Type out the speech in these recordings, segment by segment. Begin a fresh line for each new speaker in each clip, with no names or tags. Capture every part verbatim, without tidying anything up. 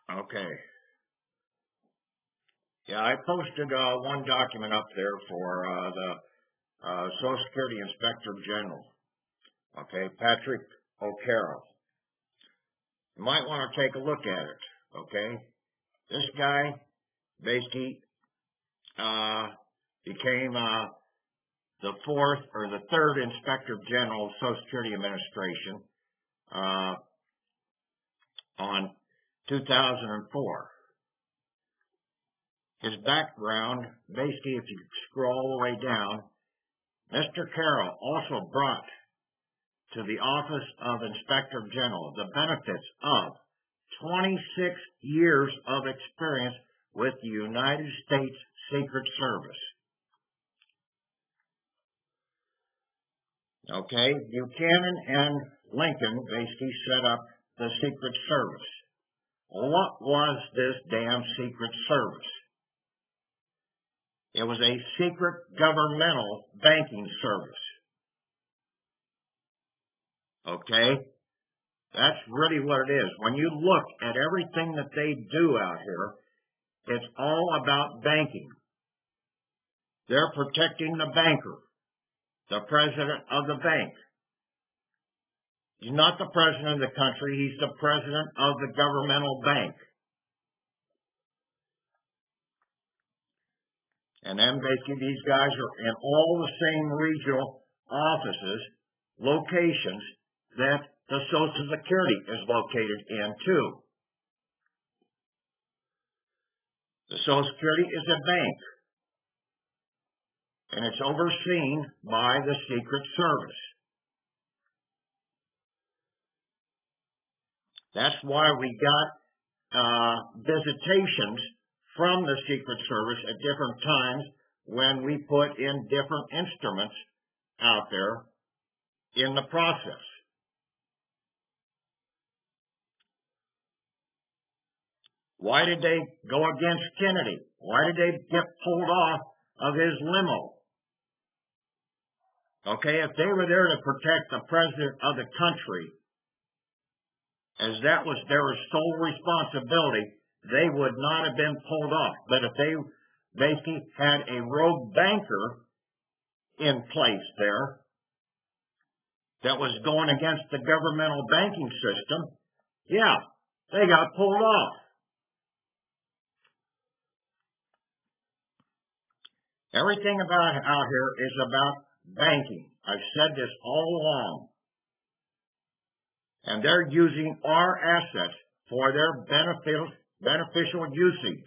Okay. Yeah, I posted uh, one document up there for uh, the uh, Social Security Inspector General. Okay, Patrick O'Carroll. You might want to take a look at it. Okay, this guy basically uh, became uh, the fourth or the third Inspector General of Social Security Administration uh, on two thousand four. His background, basically, if you scroll all the way down, Mister Carroll also brought to the Office of Inspector General the benefits of twenty-six years of experience with the United States Secret Service. Okay, Buchanan and Lincoln basically set up the Secret Service. What was this damn Secret Service? It was a secret governmental banking service. Okay? That's really what it is. When you look at everything that they do out here, it's all about banking. They're protecting the banker, the president of the bank. He's not the president of the country, he's the president of the governmental bank. And then basically these guys are in all the same regional offices, locations that the Social Security is located in too. The Social Security is a bank, and it's overseen by the Secret Service. That's why we got uh, visitations from the Secret Service at different times when we put in different instruments out there in the process. Why did they go against Kennedy? Why did they get pulled off of his limo? Okay, if they were there to protect the president of the country, as that was their sole responsibility, they would not have been pulled off. But if they basically had a rogue banker in place there that was going against the governmental banking system, yeah, they got pulled off. Everything about out here is about banking. I've said this all along. And they're using our assets for their beneficial, beneficial usage.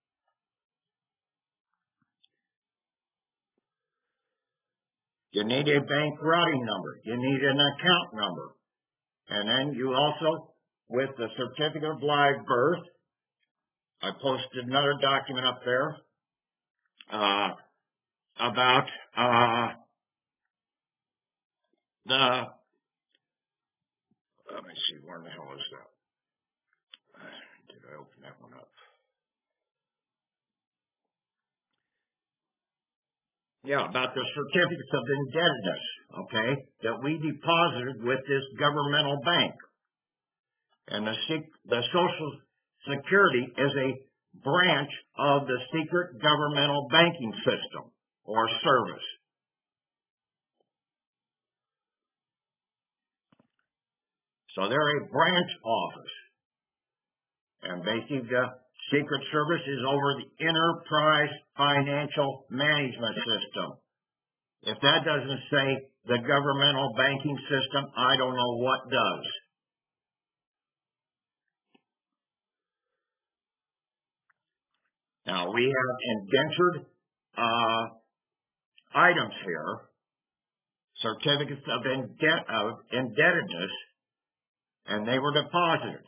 You need a bank routing number. You need an account number. And then you also, with the certificate of live birth, I posted another document up there uh, about uh, the, let me see, where the hell is that? Did I open that one up? Yeah, about the certificates of indebtedness, okay, that we deposited with this governmental bank. And the, the Social Security is a branch of the secret governmental banking system or service. So they're a branch office. And basically the Secret Service is over the Enterprise Financial Management System. If that doesn't say the governmental banking system, I don't know what does. Now, we have indentured uh, items here, certificates of, indebt of indebtedness, and they were deposited.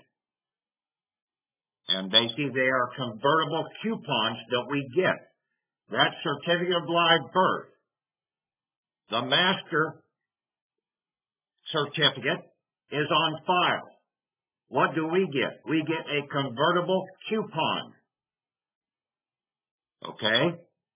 And basically, they are convertible coupons that we get. That certificate of live birth, the master certificate, is on file. What do we get? We get a convertible coupon. Okay?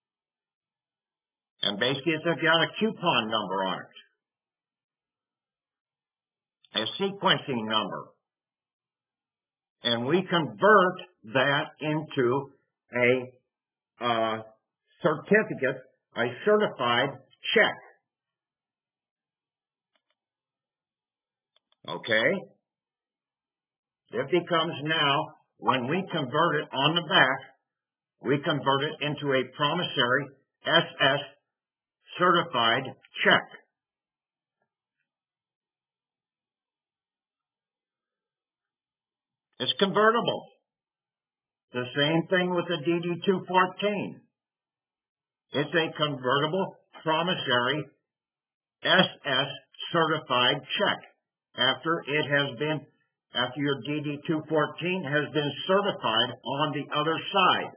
And basically, it's got a coupon number on it. A sequencing number. and we convert that into a uh, certificate, a certified check. Okay? It becomes now, when we convert it on the back, we convert it into a promissory S S certified check. It's convertible. The same thing with the D D two fourteen. It's a convertible promissory S S certified check after it has been, after your D D two fourteen has been certified on the other side.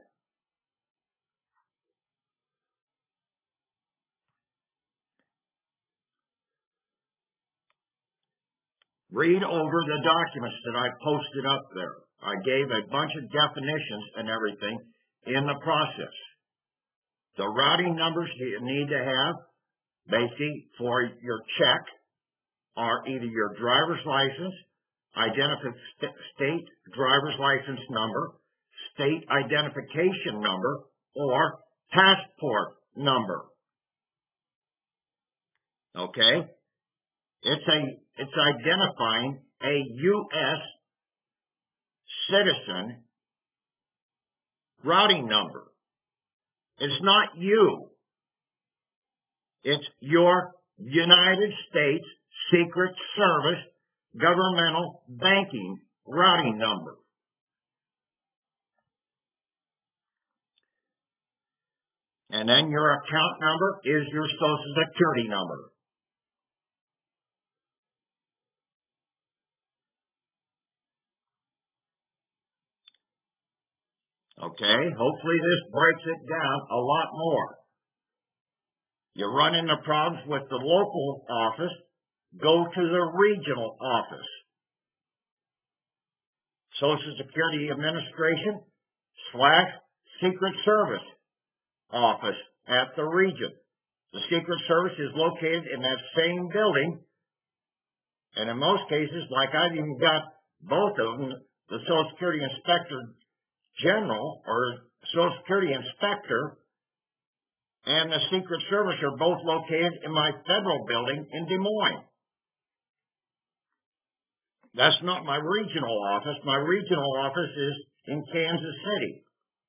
Read over the documents that I posted up there. I gave a bunch of definitions and everything in the process. The routing numbers you need to have, basically, for your check are either your driver's license, identification state driver's license number, state identification number, or passport number. Okay? It's a it's identifying a U S citizen routing number. It's not you. It's your United States Secret Service governmental banking routing number. And then your account number is your Social Security number. Okay, hopefully this breaks it down a lot more. You run into problems with the local office, go to the regional office. Social Security Administration slash Secret Service office at the region. The Secret Service is located in that same building, and in most cases, like I've even got both of them, the Social Security Inspector General or Social Security Inspector and the Secret Service are both located in my federal building in Des Moines. That's not my regional office. My regional office is in Kansas City.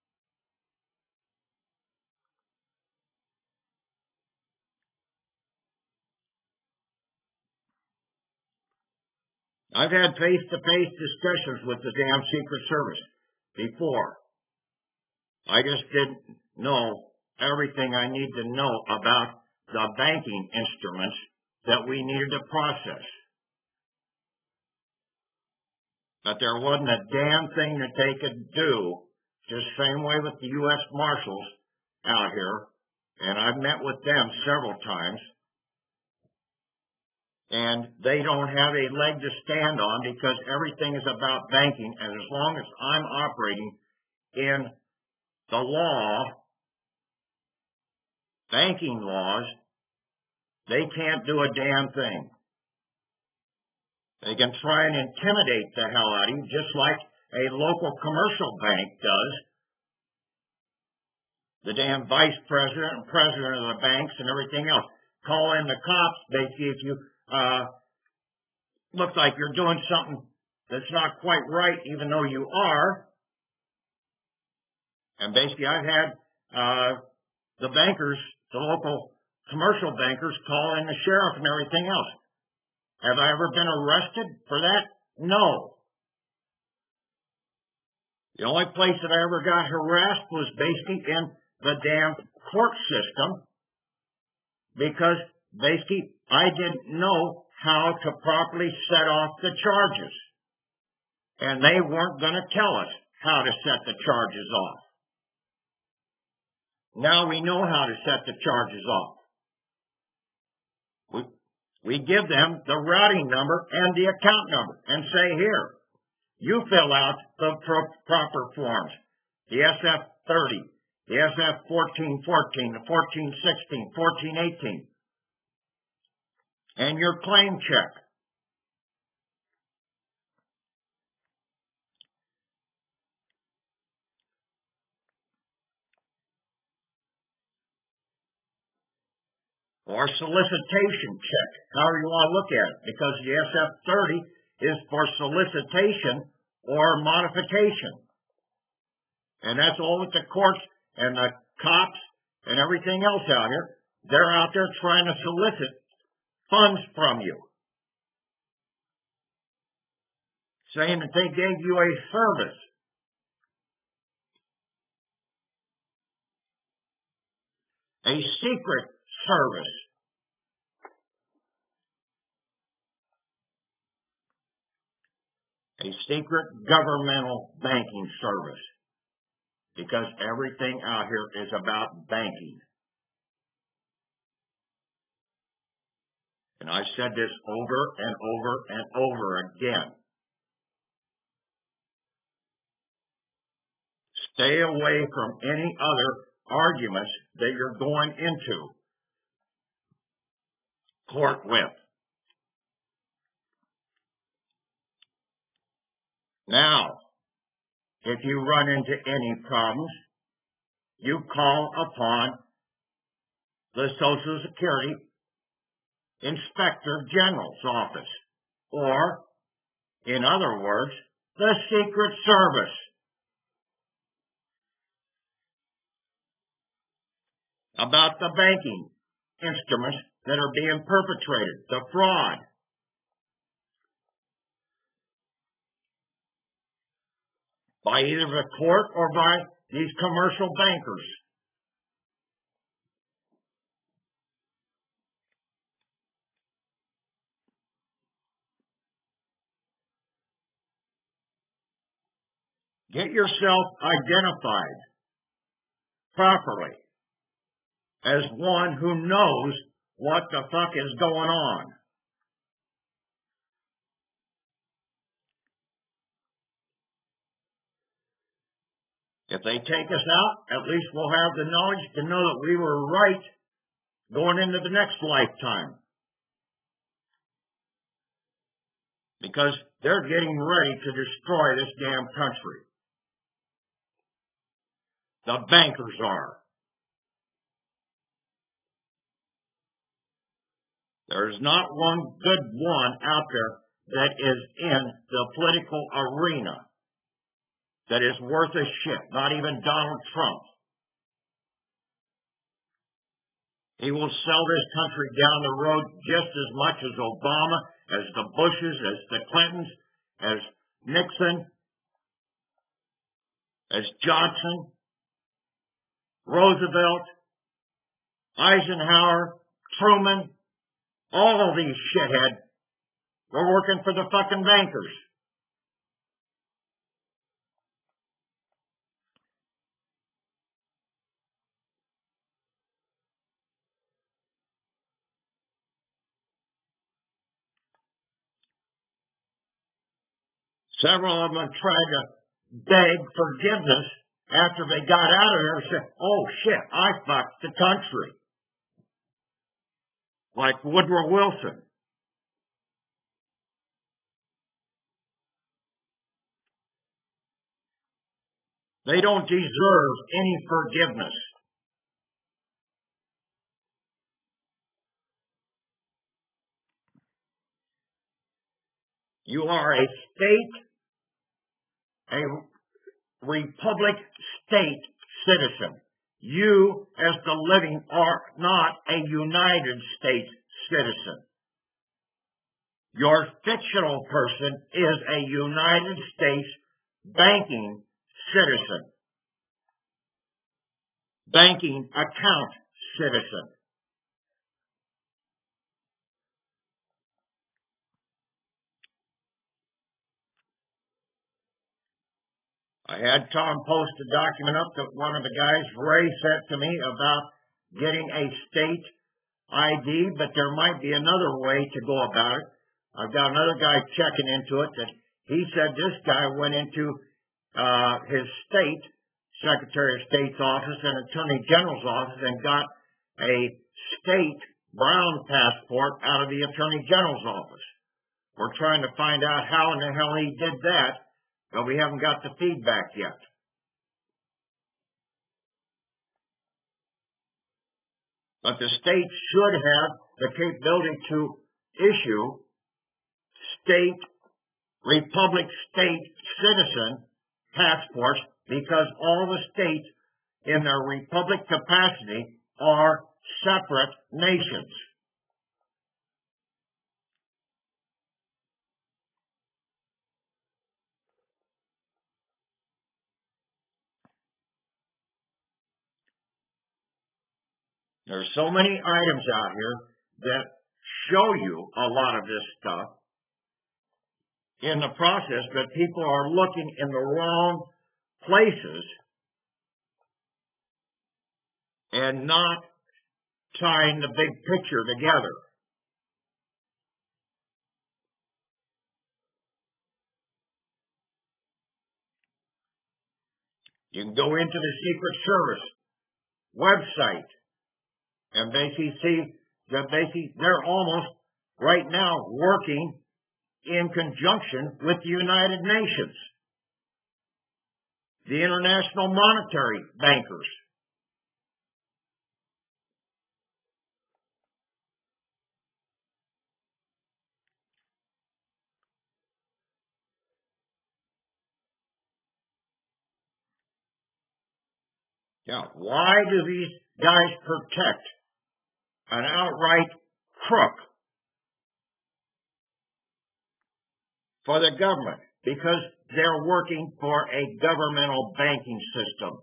I've had face-to-face discussions with the damn Secret Service before. I just didn't know everything I need to know about the banking instruments that we needed to process. But there wasn't a damn thing that they could do, just same way with the U S Marshals out here, and I've met with them several times, and they don't have a leg to stand on because everything is about banking, and as long as I'm operating in the law, banking laws, they can't do a damn thing. They can try and intimidate the hell out of you, just like a local commercial bank does. The damn vice president and president of the banks and everything else. Call in the cops, basically, if you uh, look like you're doing something that's not quite right, even though you are. And basically, I've had uh, the bankers, the local commercial bankers, call in the sheriff and everything else. Have I ever been arrested for that? No. The only place that I ever got harassed was basically in the damn court system because basically I didn't know how to properly set off the charges. And they weren't going to tell us how to set the charges off. Now we know how to set the charges off. We, we give them the routing number and the account number and say, here, you fill out the pro- proper forms, the S F thirty, the S F fourteen fourteen, the fourteen sixteen, fourteen eighteen, and your claim check. or solicitation check, however you want to look at it, because the S F thirty is for solicitation or modification. And that's all that the courts and the cops and everything else out here, they're out there trying to solicit funds from you, saying that they gave you a service. A secret service. A secret governmental banking service. Because everything out here is about banking. And I've said this over and over and over again. Stay away from any other arguments that you're going into court with. Now, if you run into any problems, you call upon the Social Security Inspector General's office, or, in other words, the Secret Service. About the banking instruments that are being perpetrated, the fraud. By either the court or by these commercial bankers. Get yourself identified properly as one who knows what the fuck is going on. If they take us out, at least we'll have the knowledge to know that we were right going into the next lifetime. Because they're getting ready to destroy this damn country. The bankers are. There's not one good one out there that is in the political arena that is worth a shit, not even Donald Trump. He will sell this country down the road just as much as Obama, as the Bushes, as the Clintons, as Nixon, as Johnson, Roosevelt, Eisenhower, Truman. All of these shitheads were working for the fucking bankers. Several of them tried to beg forgiveness after they got out of there and said, oh shit, I fucked the country. Like Woodrow Wilson. They don't deserve any forgiveness. You are a state, a republic state citizen. You, as the living, are not a United States citizen. Your fictional person is a United States banking citizen. Banking account citizen. I had Tom post a document up that one of the guys, Ray, sent to me about getting a state I D, but there might be another way to go about it. I've got another guy checking into it that he said this guy went into uh, his state, Secretary of State's office and Attorney General's office and got a state brown passport out of the Attorney General's office. We're trying to find out how in the hell he did that, but we haven't got the feedback yet. But the state should have the capability to issue state, republic state citizen passports, because all the states in their republic capacity are separate nations. There's so many items out here that show you a lot of this stuff in the process, but people are looking in the wrong places and not tying the big picture together. You can go into the Secret Service website and basically see that basically they're almost right now working in conjunction with the United Nations, the international monetary bankers. Now, why do these guys protect an outright crook for the government? Because they're working for a governmental banking system.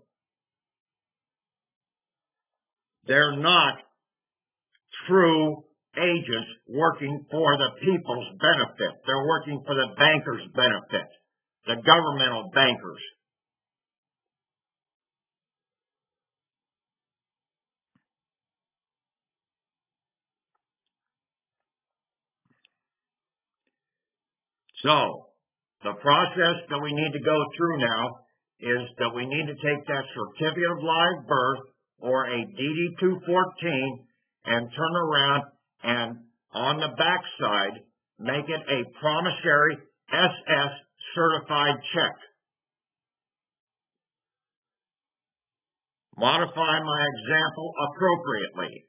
They're not true agents working for the people's benefit. They're working for the bankers' benefit, the governmental bankers. So, the process that we need to go through now is that we need to take that certificate of live birth or a D D two fourteen and turn around and on the back side make it a promissory S S certified check. Modify my example appropriately.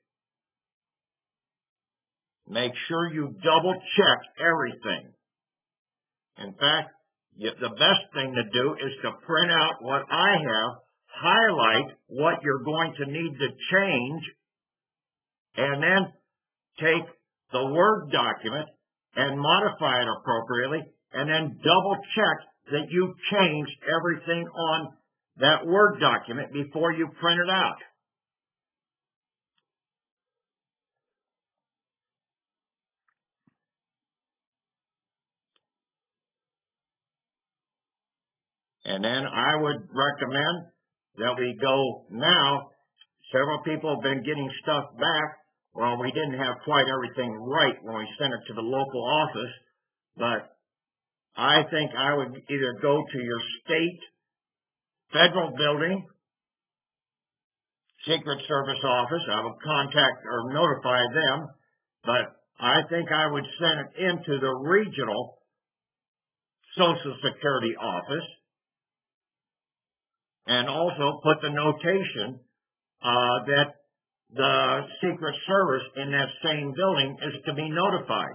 Make sure you double check everything. In fact, the best thing to do is to print out what I have, highlight what you're going to need to change, and then take the Word document and modify it appropriately, and then double check that you changed everything on that Word document before you print it out. And then I would recommend that we go now. Several people have been getting stuff back. Well, we didn't have quite everything right when we sent it to the local office, but I think I would either go to your state, federal building, Secret Service office. I would contact or notify them, but I think I would send it into the regional Social Security office and also put the notation uh, that the Secret Service in that same building is to be notified.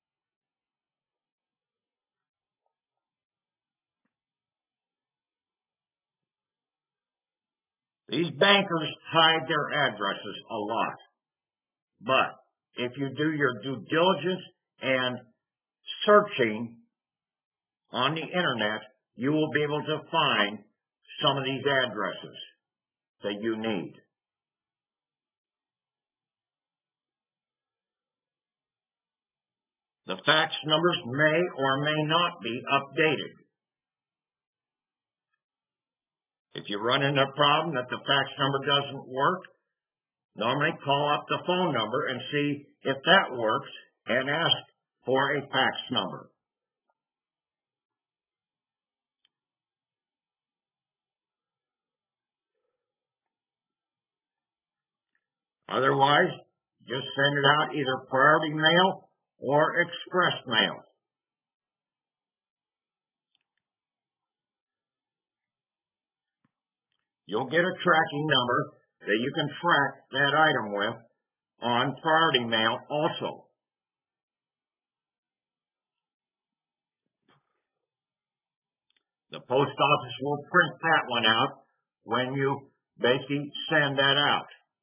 These bankers hide their addresses a lot. But if you do your due diligence and searching on the internet, you will be able to find some of these addresses that you need. The fax numbers may or may not be updated. If you run into a problem that the fax number doesn't work, normally call up the phone number and see if that works and ask for a fax number. Otherwise, just send it out either priority mail or express mail. You'll get a tracking number that you can track that item with, on priority mail also. The post office will print that one out when you basically send that out.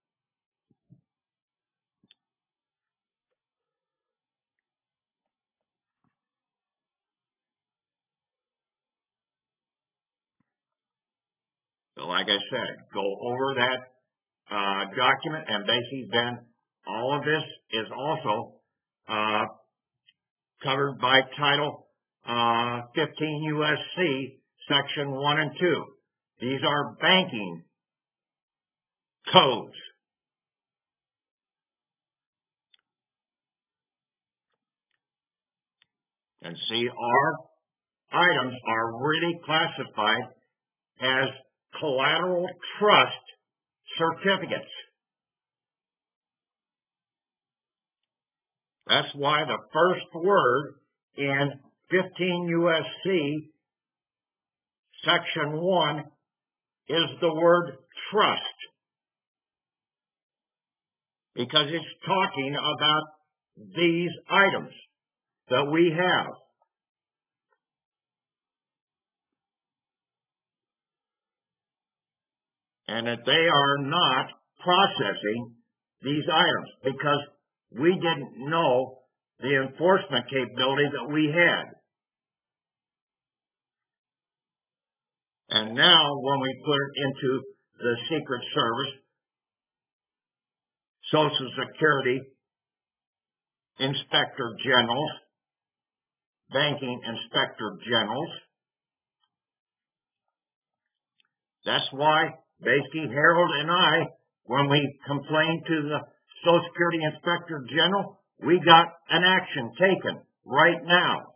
So like I said, go over that uh, document, and basically then all of this is also uh, covered by Title uh, fifteen U S C, Section one and two. These are banking codes. And see, our items are really classified as collateral trust certificates. That's why the first word in fifteen U S C Section one is the word trust, because it's talking about these items that we have. And that they are not processing these items because we didn't know the enforcement capability that we had. And now when we put it into the Secret Service, Social Security, Inspector Generals, Banking Inspector Generals, that's why basically Harold and I, when we complained to the Social Security Inspector General, we got an action taken right now.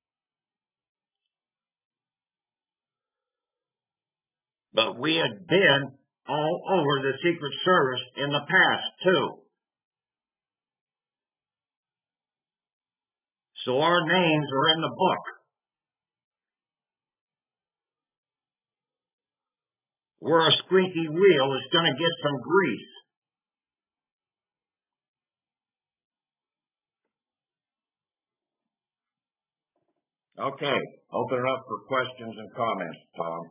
But we had been all over the Secret Service in the past, too. So our names are in the book. We're a squeaky wheel that's going to get some grease. Okay, open it up for questions and comments, Tom.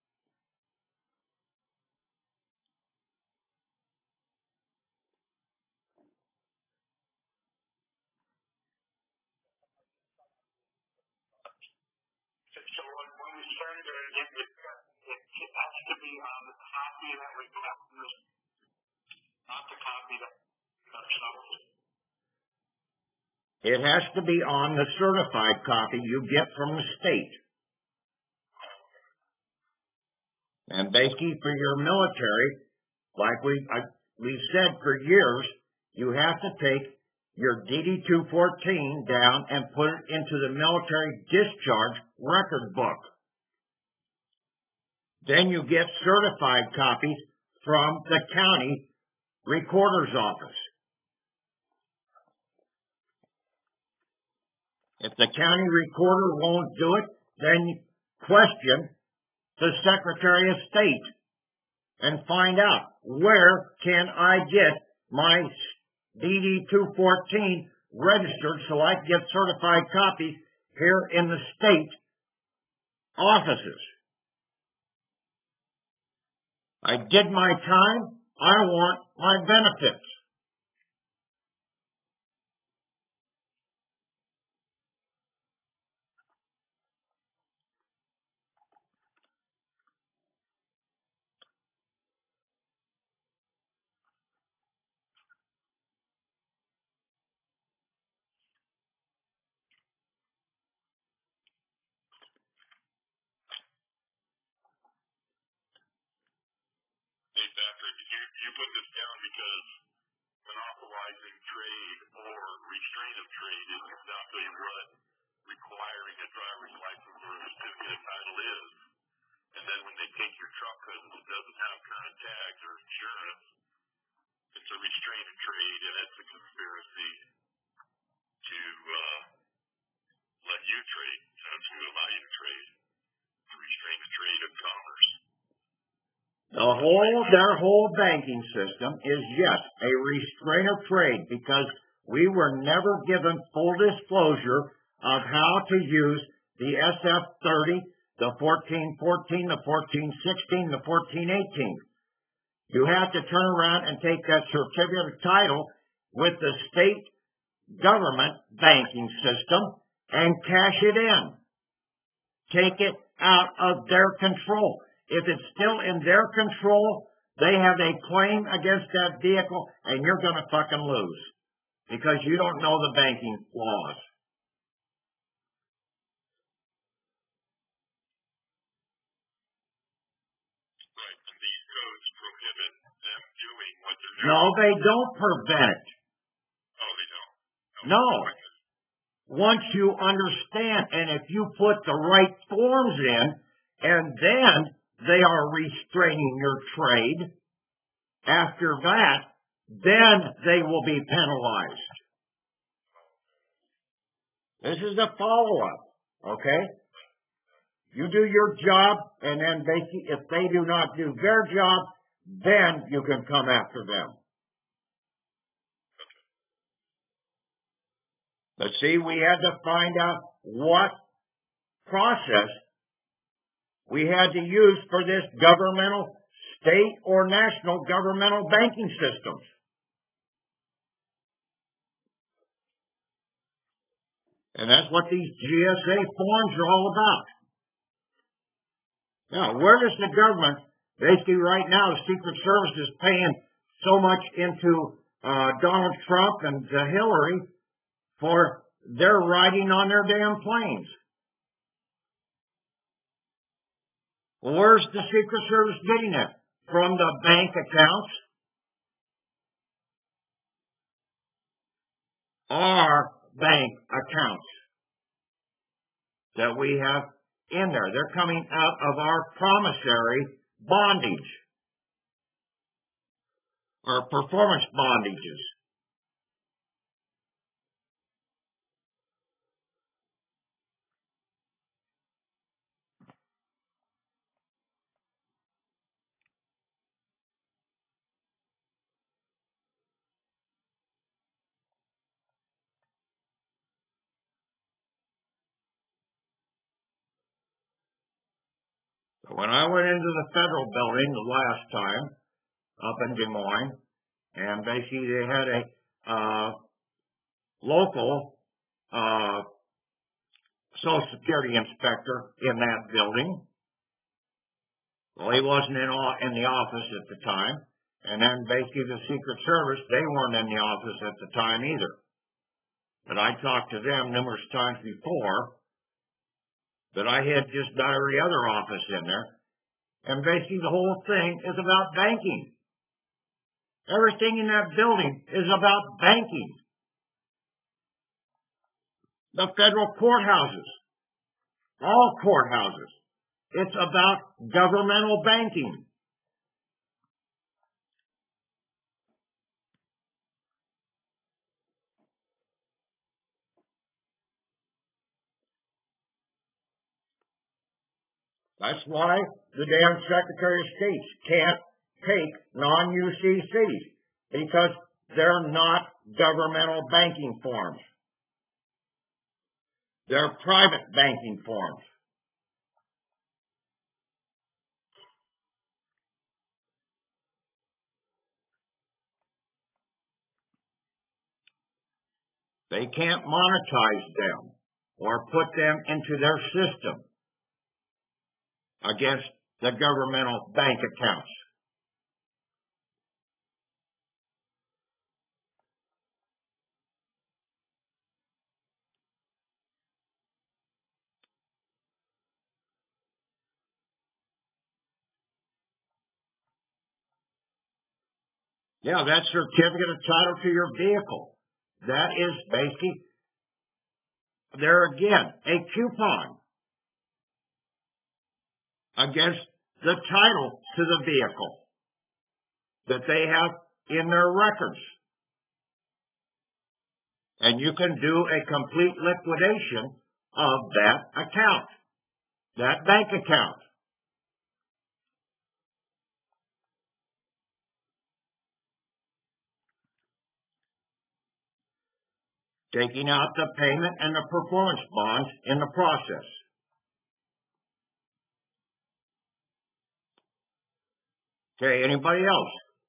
So when we started it, it, it, it has to be on the copy that we got from this, not the copy that got sold.
It has to be on the certified copy you get from the state. And basically for your military, like we I, we've said for years, you have to take your D D two fourteen down and put it into the military discharge record book. Then you get certified copies from the county recorder's office. If the county recorder won't do it, then question the Secretary of State and find out, where can I get my D D two fourteen registered so I can get certified copies here in the state offices. I did my time. I want my benefits.
Hey, Patrick, you, you put this down because monopolizing trade or restraint of trade is exactly what requiring a driver's license or a certificate of title is. And then when they take your truck because it doesn't have current tags or insurance, it's a restraint of trade, and it's a conspiracy to uh, let you trade, uh, to allow you to trade, to restrain the trade of commerce.
The whole, their whole banking system is, yes, a restraint of trade because we were never given full disclosure of how to use the S F thirty, the fourteen fourteen, the fourteen sixteen, the fourteen eighteen. You have to turn around and take that certificate of title with the state government banking system and cash it in. Take it out of their control. If it's still in their control, they have a claim against that vehicle, and you're going to fucking lose because you don't know the banking laws.
Right, and these codes prohibit them doing what they're doing.
No, they don't prevent it.
Oh, they don't?
No. Once you understand, and if you put the right forms in, and then they are restraining your trade, after that, then they will be penalized. This is a follow-up, okay? You do your job, and then they, if they do not do their job, then you can come after them. But see, we had to find out what process we had to use for this governmental, state or national governmental banking systems. And that's what these G S A forms are all about. Now, where does the government, basically right now, the Secret Service is paying so much into uh, Donald Trump and uh, Hillary for their riding on their damn planes. Well, where's the Secret Service getting it? From the bank accounts? Our bank accounts that we have in there. They're coming out of our promissory bondage or performance bondages. When I went into the federal building the last time up in Des Moines, and basically they had a uh, local uh, Social Security inspector in that building. Well, he wasn't in, in the office at the time, and then basically the Secret Service, they weren't in the office at the time either. But I talked to them numerous times before, but I had just about every other office in there. And basically the whole thing is about banking. Everything in that building is about banking. The federal courthouses, all courthouses, it's about governmental banking. That's why the damn Secretary of State can't take non-U C Cs, because they're not governmental banking forms. They're private banking forms. They can't monetize them or put them into their system against the governmental bank accounts. Yeah, that certificate of title to your vehicle. That is basically, there again, a coupon against the title to the vehicle that they have in their records. And you can do a complete liquidation of that account, that bank account. taking out the payment and the performance bonds in the process. Okay, anybody else?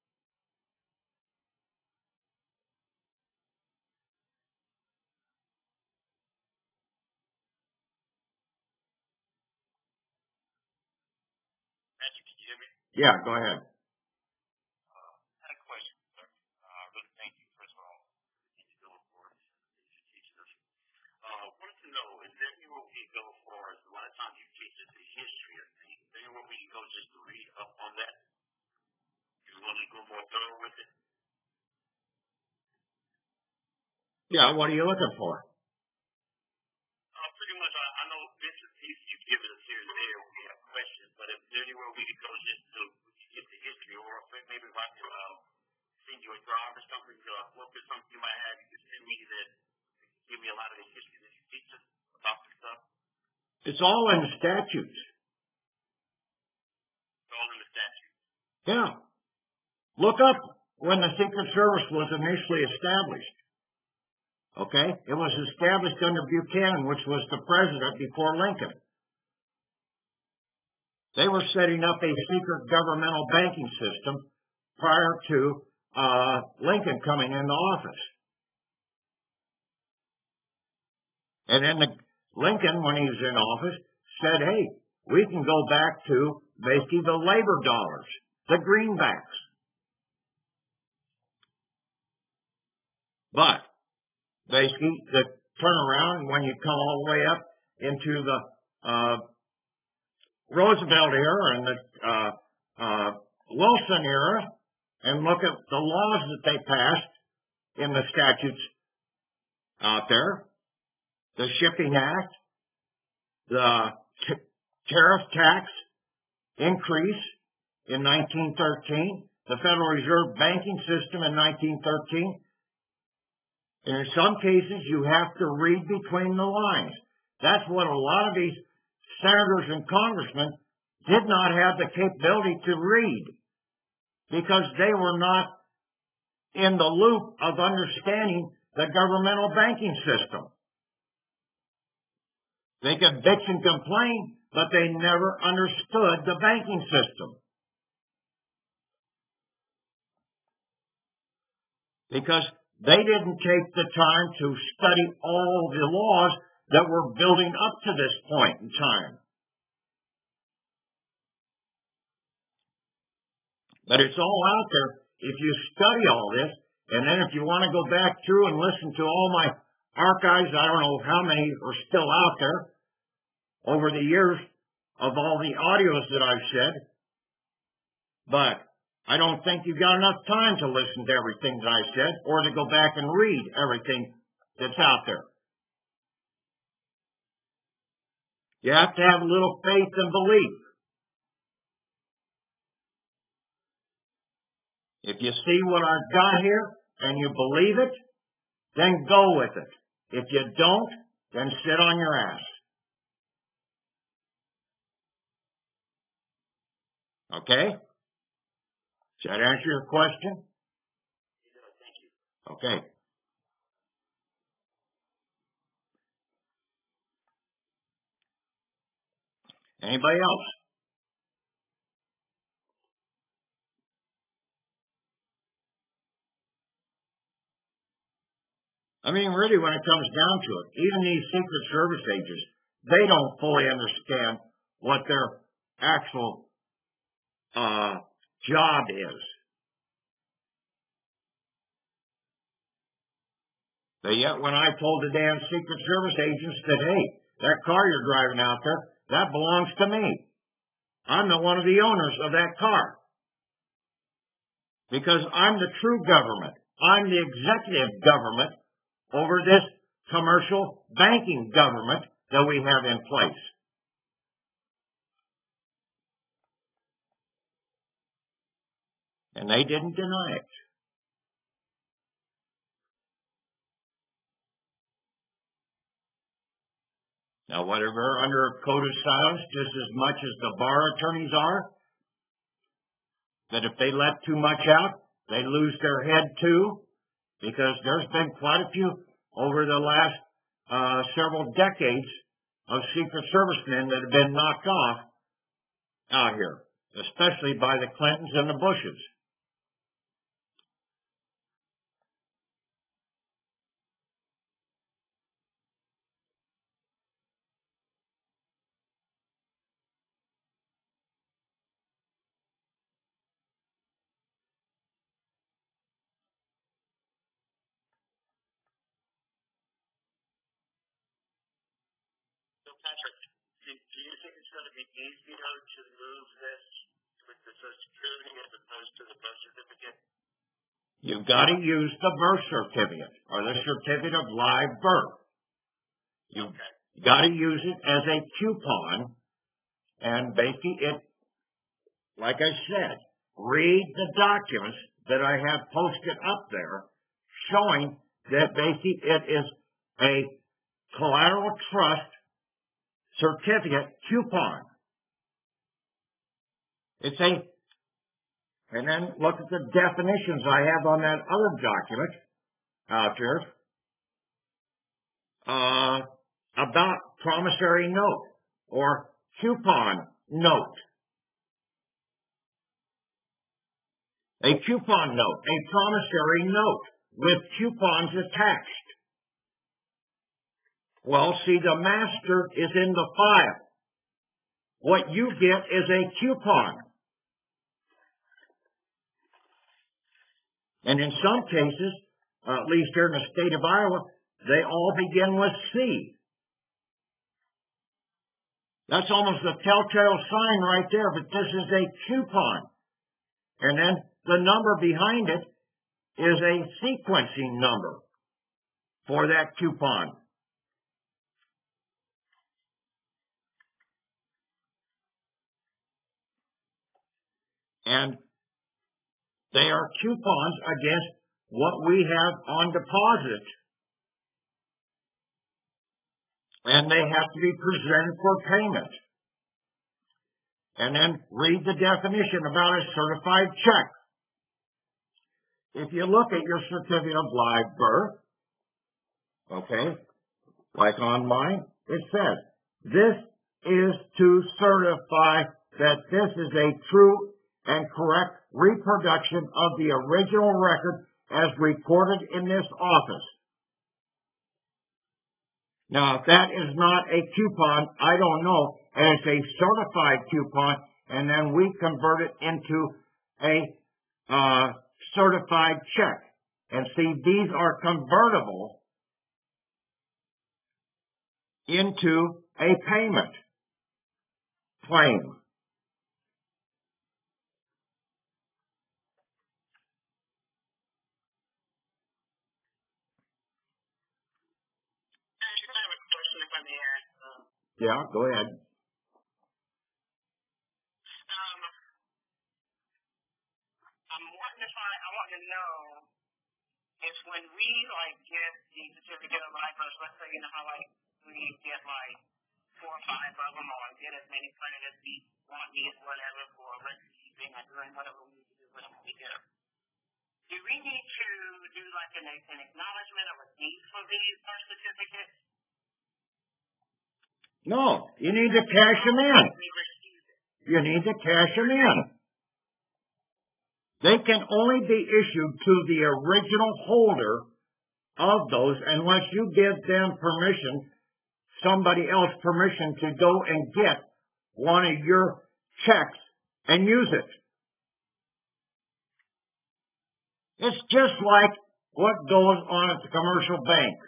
Patrick, can you hear me?
Yeah, go ahead.
Uh, I had a question, sir. Uh, I really thank you, first of all, for you go for it, you teach us. Uh, wanted to know, is there anywhere we can go for, a lot of times you teach us the history of things, is there anywhere we can go just to read up on that? You want to go more thorough with it?
Yeah, what are you looking for?
Uh, pretty much, I, I know bits and pieces you've given us here and there when we have questions, but if there's anywhere we could go just to get the history, or if maybe if I could uh, send you a drive or something, uh, what is something you might have, you could send me that give me a lot of the history that you teach us about this stuff?
It's all in the statutes.
It's all in the statute.
Yeah. Look up when the Secret Service was initially established. Okay? It was established under Buchanan, which was the president before Lincoln. They were setting up a secret governmental banking system prior to uh, Lincoln coming into office. And then the, Lincoln, when he was in office, said, hey, we can go back to basically the labor dollars, the greenbacks. But basically, the turnaround, when you come all the way up into the uh, Roosevelt era and the uh, uh, Wilson era, and look at the laws that they passed in the statutes out there, the Shipping Act, the t- tariff tax increase in nineteen thirteen, the Federal Reserve banking system in nineteen thirteen. And in some cases, you have to read between the lines. That's what a lot of these senators and congressmen did not have the capability to read, because they were not in the loop of understanding the governmental banking system. They could bitch and complain, but they never understood the banking system. Because they didn't take the time to study all the laws that were building up to this point in time. But it's all out there if you study all this, and then if you want to go back through and listen to all my archives, I don't know how many are still out there over the years of all the audios that I've said, but I don't think you've got enough time to listen to everything that I said or to go back and read everything that's out there. You have to have a little faith and belief. If you see what I've got here and you believe it, then go with it. If you don't, then sit on your ass. Okay? Does that answer your question?
Yeah, thank you.
Okay. Anybody else? I mean, really, when it comes down to it, even these Secret Service agents, they don't fully understand what their actual uh, job is. But yet, when I told the damn Secret Service agents that, hey, that car you're driving out there, that belongs to me. I'm the one of the owners of that car. Because I'm the true government. I'm the executive government over this commercial banking government that we have in place. And they didn't deny it. Now, whatever under a code of silence, just as much as the bar attorneys are, that if they let too much out, they lose their head too, because there's been quite a few over the last uh, several decades of Secret Servicemen that have been knocked off out here, especially by the Clintons and the Bushes.
So, Patrick, do, do you think it's going to be easier to move this with the Social Security as opposed to the birth certificate?
You've got to use the birth certificate or the certificate of live birth. You've
Okay.
got to use it as a coupon, and basically it, like I said, read the documents that I have posted up there showing that basically it is a collateral trust certificate coupon. It's a, and then look at the definitions I have on that other document out there uh, about promissory note or coupon note. A coupon note, a promissory note with coupons attached. Well, see, the master is in the file. What you get is a coupon. And in some cases, uh, at least here in the state of Iowa, they all begin with C. That's almost a telltale sign right there that this is a coupon. And then the number behind it is a sequencing number for that coupon. And they are coupons against what we have on deposit. And they have to be presented for payment. And then read the definition about a certified check. If you look at your certificate of live birth, okay, like on mine, it says, this is to certify that this is a true and correct reproduction of the original record as recorded in this office. Now, if that is not a coupon, I don't know, and it's a certified coupon, and then we convert it into a uh, certified check. And see, these are convertible into a payment claim.
I have a question if I may ask. Um,
Yeah, go ahead.
um, I'm wanting to find, I want to know if when we like get the certificate of live birth, let's say, you know how like we get like four or five of them or get as many printed as we want, these, whatever, for record keeping or doing whatever we need to do whenever we get them. Do we need to do like an, an acknowledgement of a deed for these birth certificates?
No, you need to cash them in.
We receive it.
You need to cash them in. They can only be issued to the original holder of those unless you give them permission, somebody else permission to go and get one of your checks and use it. It's just like what goes on at the commercial bank.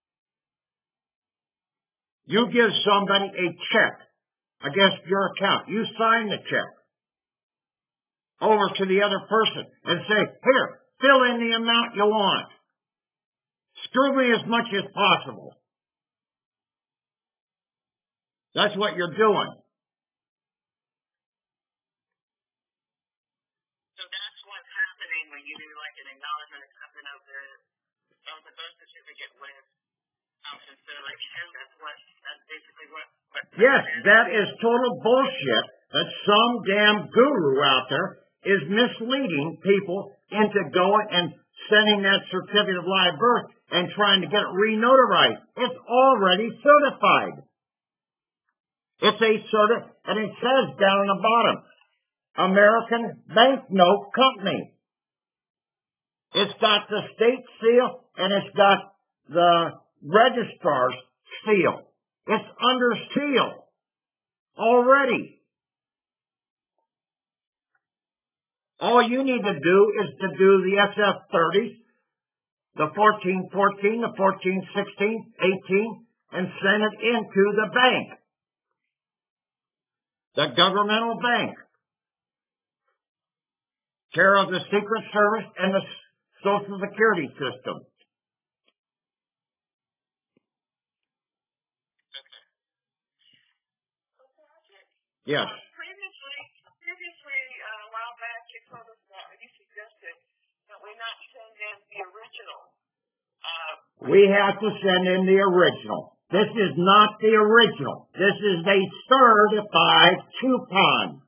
You give somebody a check against your account. You sign the check over to the other person and say, here, fill in the amount you want. Screw me as much as possible. That's what you're doing.
So that's what's happening when you do like an acknowledgement or something of the, of the birth certificate with um, consideration. That's what, that's basically what, what
Yes, that is total bullshit that some damn guru out there is misleading people into going and sending that certificate of live birth and trying to get it re-notarized. It's already certified. It's a certi- and it says down on the bottom, American Banknote Company. It's got the state seal and it's got the registrar's seal. It's under seal already. All you need to do is to do the S F thirties, the fourteen fourteen, the fourteen sixteen, eighteen, and send it into the bank, the governmental bank, care of the Secret Service and the Social Security system. Yes.
Previously, previously, uh, a while back, you told us that you suggested that we not send in the original. Uh,
we have to send in the original. This is not the original. This is a certified coupon.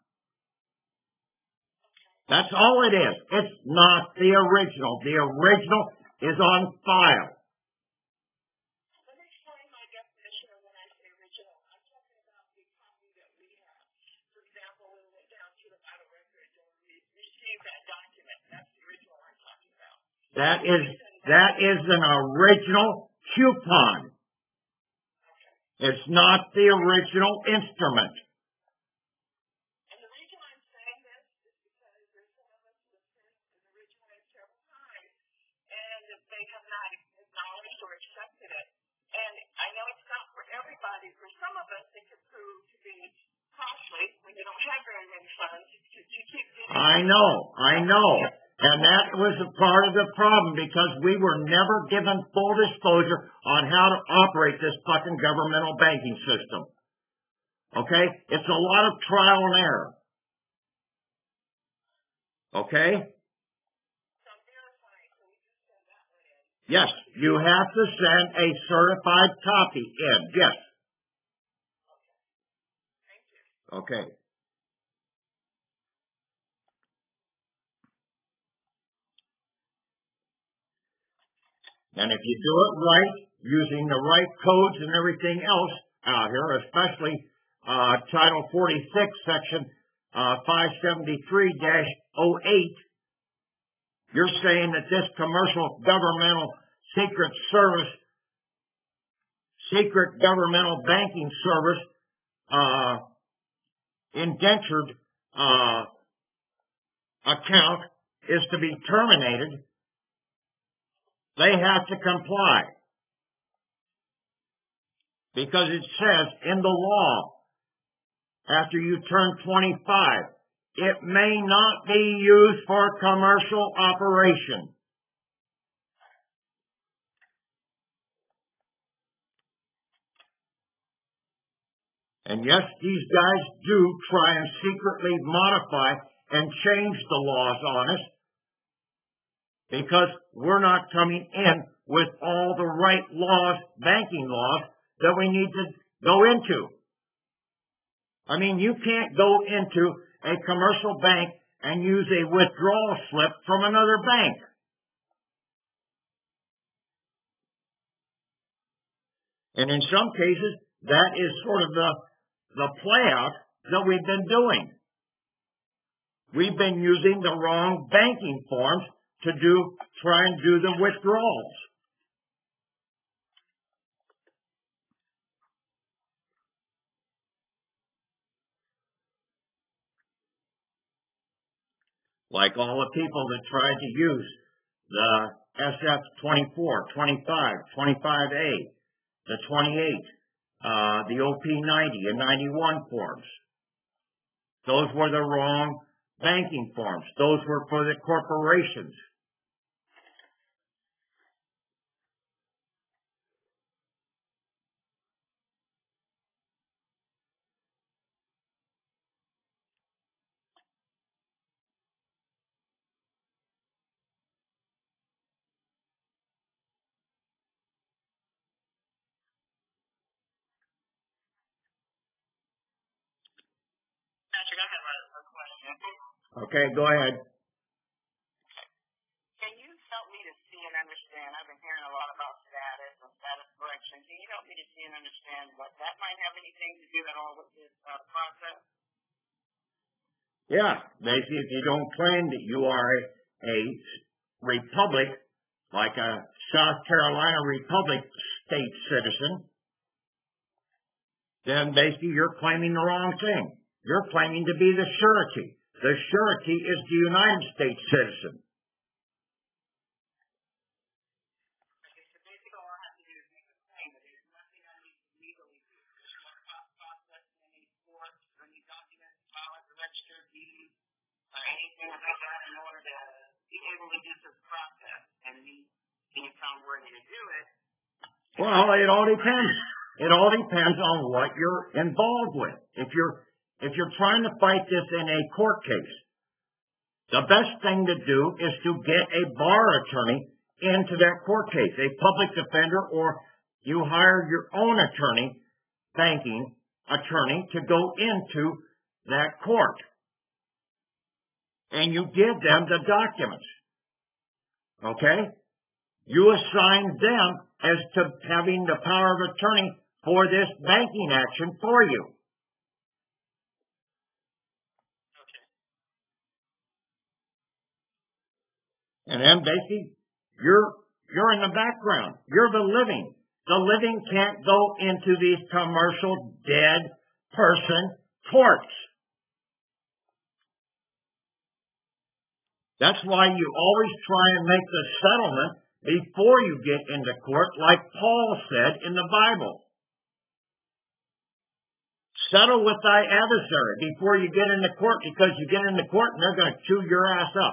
That's all it is. It's not the original. The original is on file.
Let me explain my definition of when I say original. I'm talking about the copy that we have. For example, when we went down to the vital records and we received that document, that's the original I'm talking about.
That is that is an original coupon. It's not the original instrument.
And the reason I'm saying this is because there's some of us who have sent an original in several times, and they have not acknowledged or accepted it. And I know it's not for everybody. For some of us, it could prove to be costly when you don't have very many funds to, to keep getting.
I know, I know. And that was a part of the problem because we were never given full disclosure on how to operate this fucking governmental banking system. Okay? It's a lot of trial and error. Okay? Yes, you have to send a certified copy in. Yes. Okay. And if you do it right, using the right codes and everything else out here, especially uh, Title forty-six, Section uh, five seventy-three dash oh eight, you're saying that this commercial governmental secret service, secret governmental banking service, uh, indentured uh, account is to be terminated. They have to comply. Because it says in the law, after you turn twenty-five, it may not be used for commercial operation. And yes, these guys do try and secretly modify and change the laws on us because we're not coming in with all the right laws, banking laws, that we need to go into. I mean, you can't go into a commercial bank and use a withdrawal slip from another bank. And in some cases, that is sort of the, the play out that we've been doing. We've been using the wrong banking forms to do, try and do the withdrawals. Like all the people that tried to use the S F twenty-four, twenty-five, twenty-five A, the twenty-eight, uh, the O P ninety and ninety-one forms. Those were the wrong banking forms. Those were for the corporations.
Patrick, I have a, a question.
Okay, go ahead.
Can you help me to understand? I've been hearing a lot about status and status correction. Can you help me to see and understand what that might have anything to do at all with this uh, process?
Yeah, basically, if you don't claim that you are a, a republic, like a South Carolina Republic state citizen, then basically you're claiming the wrong thing. You're claiming to be the surety. The surety is the United States citizen.
Okay, so basically all I have to do is make a claim, but there's nothing I need to legally do. There's no process in any court or any documents, file at the register of deeds, or anything like that in order to be able to do this process and be being found worthy to do it.
Well, it all depends. It all depends on what you're involved with. If you're if you're trying to fight this in a court case, the best thing to do is to get a bar attorney into that court case, a public defender, or you hire your own attorney, banking attorney, to go into that court. And you give them the documents. Okay? You assign them as to having the power of attorney for this banking action for you.
Okay.
And then basically, you're you're in the background. You're the living. The living can't go into these commercial dead person courts. That's why you always try and make the settlement before you get into court, like Paul said in the Bible. Settle with thy adversary before you get into court, because you get into court and they're going to chew your ass up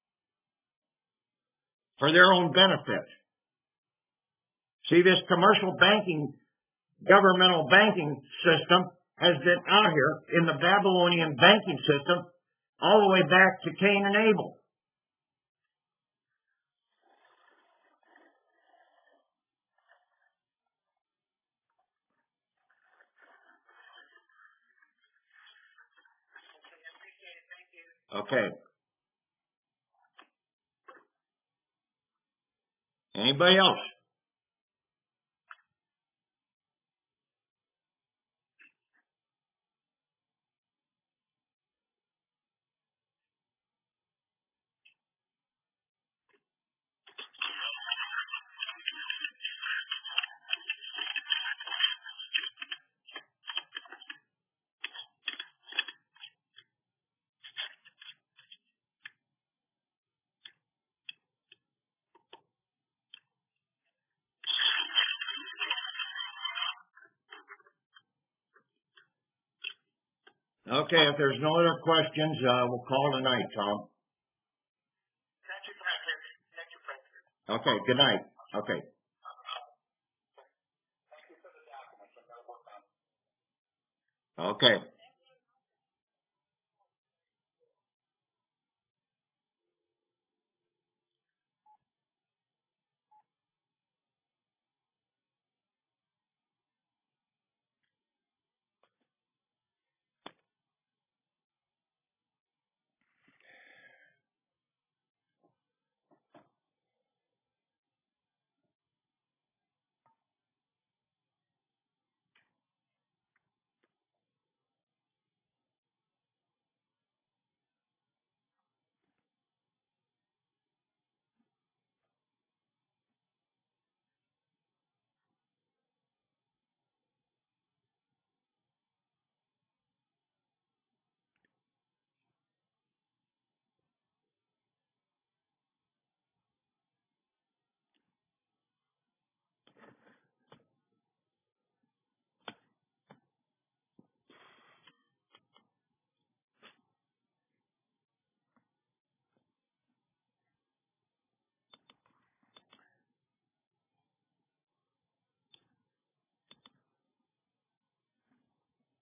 for their own benefit. See, this commercial banking, governmental banking system has been out here in the Babylonian banking system all the way back to Cain and Abel. Okay. Anybody else? Okay, if there's no other questions, uh, we'll call it a night, Tom.
Thank you, Patrick. Thank you, President.
Okay, good night. Okay.
Thank you for the documents. I'm going to work on it.
Okay.